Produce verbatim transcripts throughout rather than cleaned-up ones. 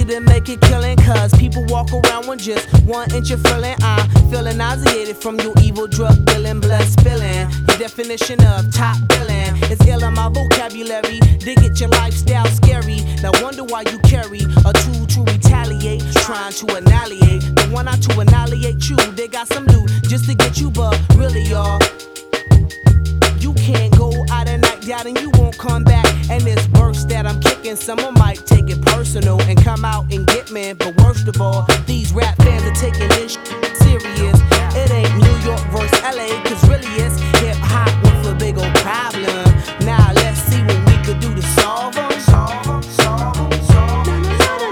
you to make it killing, cause people walk around with just one inch of feeling. I'm feeling nauseated from your evil drug dealing, blood spilling. Your definition of top billing is ill in my vocabulary. Dig it, your lifestyle scary. Now wonder why you carry a tool to retaliate, trying to annihilate the one out to annihilate you. They got some loot just to get you, but really, y'all, you can't go out at night doubt and you won't come back. And this verse that I'm kicking, someone might take it personal and come out and get me. But worst of all, these rap fans are taking this shit serious. It ain't New York versus L A, cause really it's hip hop with a big old problem. Now let's see what we could do to solve them. Solve them, solve them, solve them.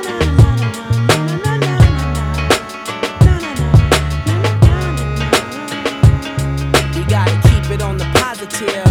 We gotta keep it on the positive.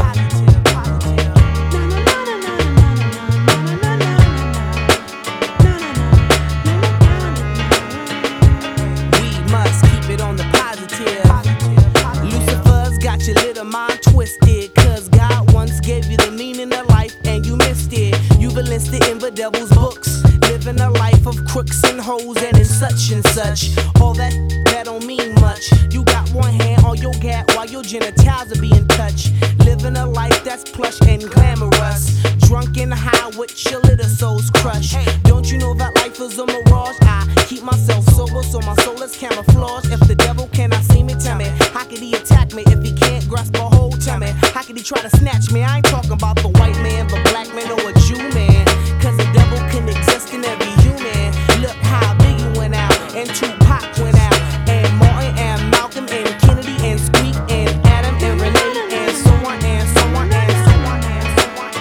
Lucifer's got your little mind twisted, cause God once gave you the meaning of life and you missed it. You've enlisted in the devil's books, living a life of crooks and hoes and in such and such. All that, that don't mean much. You got one hand on your gap while your genitals are being touched. Living a life that's plush and glamorous, drunk and high with your little souls crushed. Don't you know that life is a mirage? I keep myself sober so my soul is camouflaged. If the devil cannot see me, tell me, how could he attack me if he can't grasp a hold? Tell me, how could he try to snatch me? I ain't talking about the white man, the black man, or a Jew man, cause the devil can exist in every human. Look how Biggie went out, and Tupac went out, and Martin, and Malcolm, and Kennedy, and Squeak, and Adam, and Renee, and so on, and so on, and so on, and so on,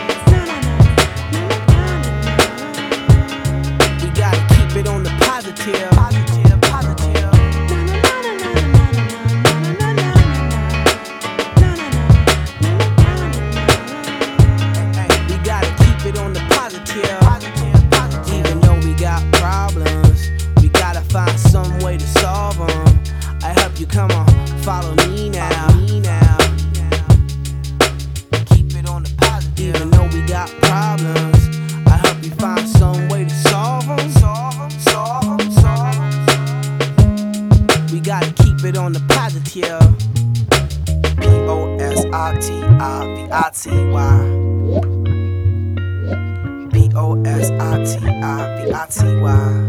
and so on. We gotta keep it on the positive. Positive, positive. We gotta keep it on the positive. Even though we got problems, we gotta find some way to solve them. I hope you come on, follow me now. Keep it on the positive. Even though we got problems, I hope you find some way to solve them. Solve them, solve them, solve them. We gotta keep it on the positive. P O S I T I V I T Y. P O S I T I V I T Y.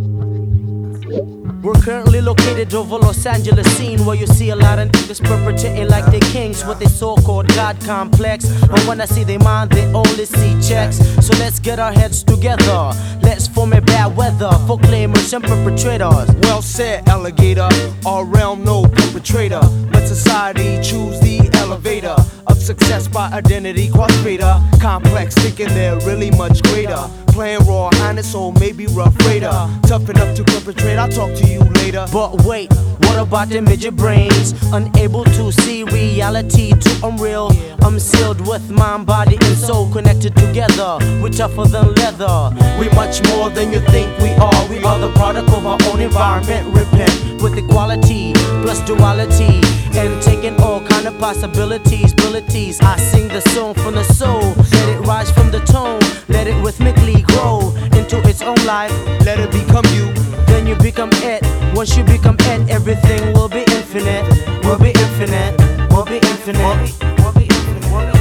We're currently located over Los Angeles scene, where you see a lot of niggas perpetrating like they kings with their so-called God complex. But when I see they mind, they only see checks. So let's get our heads together. Let's form a bad weather for claimers and perpetrators. Well said, alligator. Our realm, no perpetrator. Let society choose the elevator of success by identity quadrator. Complex, thinking they're really much greater. Playing raw, honest, or maybe rough raider. Tough enough to perpetrate, I'll talk to you later. But wait, what about them midget brains? Unable to see reality too unreal. I'm sealed with mind, body, and soul connected together. We're tougher than leather. We much more than you think we are. We are the product of our own environment. Repent with equality plus duality, and taking all kind of possibilities, abilities. I sing the song from the soul. Let it rise from the tone. Let it rhythmically grow into its own life. Let it become you. Then you become it. Once you become it, everything will be infinite. Will be infinite. Will be infinite. Will be, will be infinite. Will be.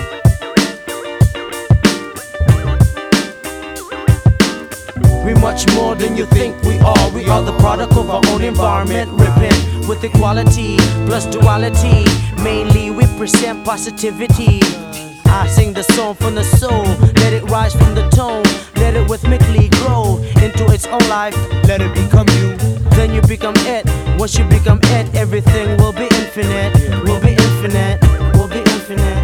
We're much more than you think we are. We are the product of our own environment. Repent with equality plus duality. Mainly we present positivity. I sing the song from the soul. Let it rise from the tone. Let it rhythmically grow into its own life. Let it become you. Then you become it. Once you become it, everything will be infinite. Will be infinite. Will be infinite.